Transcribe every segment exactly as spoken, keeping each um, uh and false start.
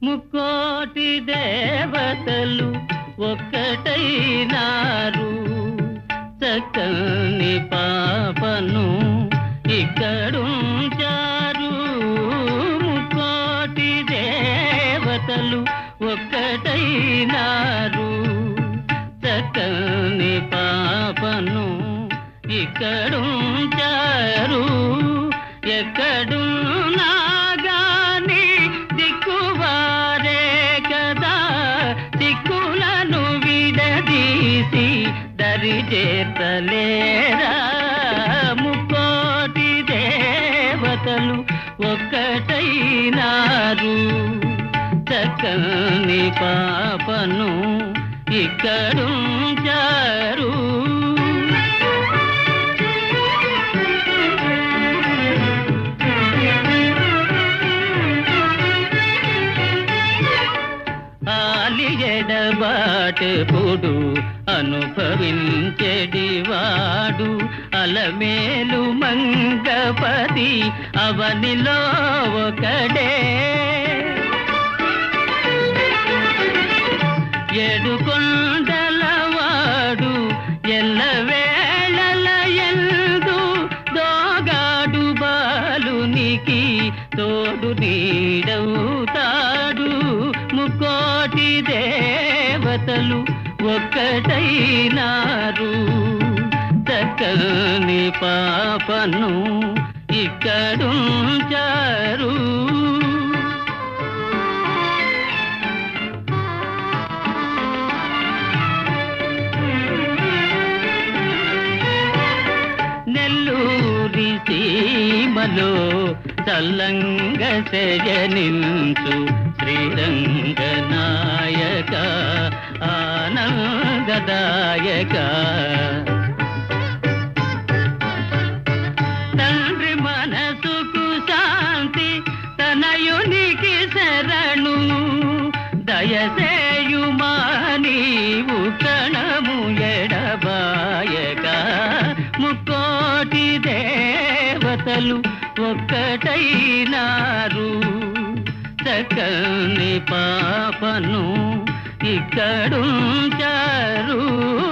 ముక్కోటి దేవతలు ఒక్కటైనారు. చక్కని పాపను ఇక్కడుంచారు. ముక్కోటి దేవతలు ఒక్కటైనారు. చక్కని పాపను ఇక్కడుంచారు. ఎక్కడున్నా గాని దిక్కువారే కదా, దిక్కులను విడదీసి దరి చేతలేరా. ముక్కోటి దేవతలు ఒక్కటైనారు. చక్కని పాపను ఇక్కడుంచారు. ఎడబాటెప్పుడు అనుభవించెడివాడు అలమేలు మంగపతి అవనిలో ఒకడే. ఏడుకొండలవాడు ఎల్లవేళల యందు దోగాడు బాలునికి తోడు నీడవుతాడు. ముక్కోటి దేవతలు ఒక్కటైనారు. చక్కని పాపను ఇక్కడుంచారు. నెల్లూరి సీమలో చల్లంగ శయనించు శ్రీరంగనాయక ఆనందదాయక. తండ్రి మనసుకు శాంతి తనయునికి శరణు దయసేయుమా నీవు కణము ఎడబాయక. ముక్కోటి దేవతలు ఒక్కటైనారు. చక్కని పాపను ఇక్కడుంచారు.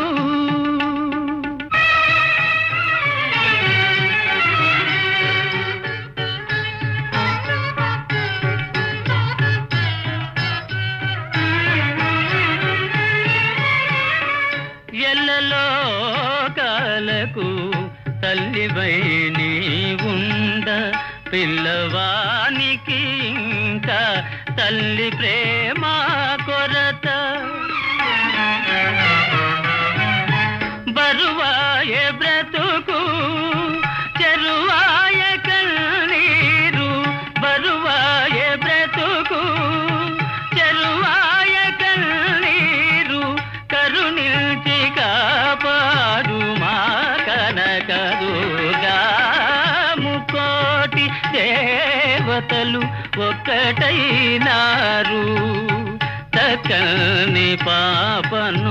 ఎల్లలోకాలకు తల్లివై నీవుండ పిల్లవానికి ఇంకా తల్లి ప్రేమ కొరత. బరువాయే బ్రతుకు చెరువాయే కన్నీరు. బరువాయే బ్రతుకు చెరువాయే కన్నీరు. కరుణించి కాపాడు మా కనకదుర్గా. ముక్కోటి దేవతలు ఒక్కటైనారు. చక్కని పాపను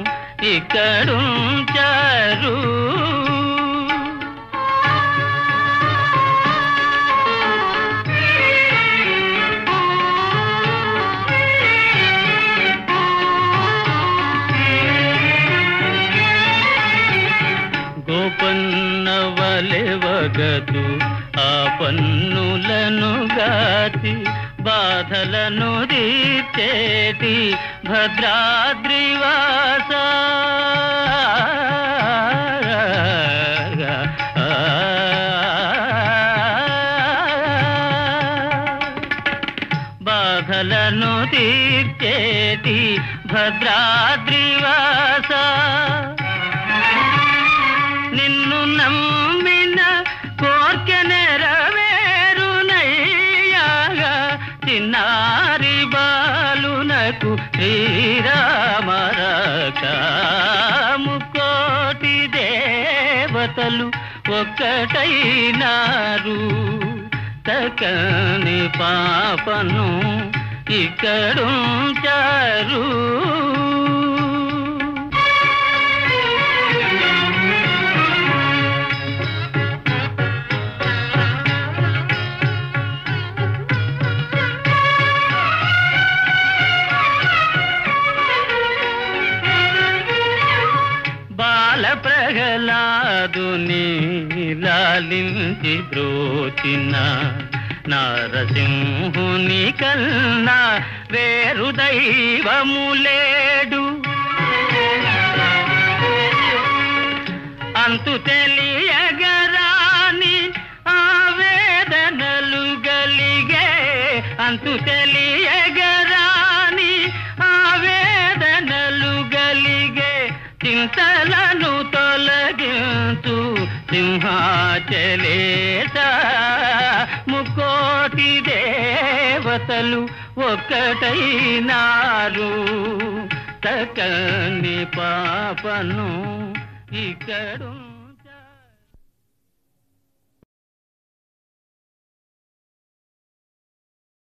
ఇక్కడుంచారు. గోపన్నవలెవగదు ఆ పన్నులను గాచి బాధలను తీర్చేటి భద్రాద్రివాస. బాధలను తీర్చేటి భద్రాద్రివాస. నిన్ను నమ్మిన కోర్కె నెరవేరునయ్యాగా. చిన్నారి బాలునకు శ్రీరామరక్ష. ముక్కోటి దేవతలు ఒక్కటైనారు. చక్కని పాపను ఇక్కడుంచారు. ప్రహ్లాదుని లాలించి బ్రోచిన నారసింహుని కన్నా వేరు దైవము లేడు. అంతు తెలియగరాని ఆవేదనలు గలిగే, అంతు తెలియగరాని ఆవేదనలు గలిగే, చింతలను తొలగించు సింహాచలేశ. ముకోటి దేవతలు ఒక్కటైనారు, తకని పాపను ఇక్కడు